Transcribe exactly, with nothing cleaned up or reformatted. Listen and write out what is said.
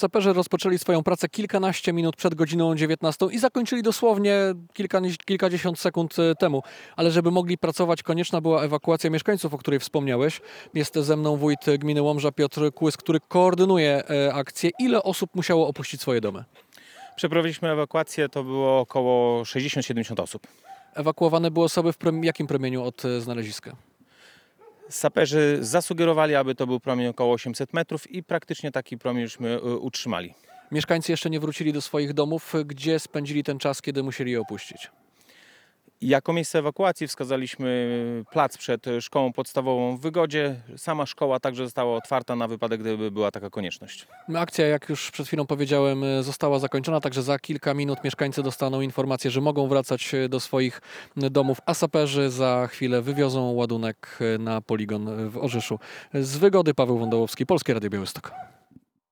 Saperzy rozpoczęli swoją pracę kilkanaście minut przed godziną dziewiętnastą i zakończyli dosłownie kilka, kilkadziesiąt sekund temu. Ale żeby mogli pracować, konieczna była ewakuacja mieszkańców, o której wspomniałeś. Jest ze mną wójt gminy Łomża Piotr Kłys, który koordynuje akcję. Ile osób musiało opuścić swoje domy? Przeprowadziliśmy ewakuację, to było około sześćdziesiąt siedemdziesiąt osób. Ewakuowane były osoby w prom- jakim promieniu od znaleziska? Saperzy zasugerowali, aby to był promień około osiemset metrów i praktycznie taki promień żeśmy utrzymali. Mieszkańcy jeszcze nie wrócili do swoich domów. Gdzie spędzili ten czas, kiedy musieli je opuścić? Jako miejsce ewakuacji wskazaliśmy plac przed szkołą podstawową w Wygodzie. Sama szkoła także została otwarta na wypadek, gdyby była taka konieczność. Akcja, jak już przed chwilą powiedziałem, została zakończona, także za kilka minut mieszkańcy dostaną informację, że mogą wracać do swoich domów, a saperzy za chwilę wywiozą ładunek na poligon w Orzyszu. Z Wygody Paweł Wądołowski, Polskie Radio Białystok.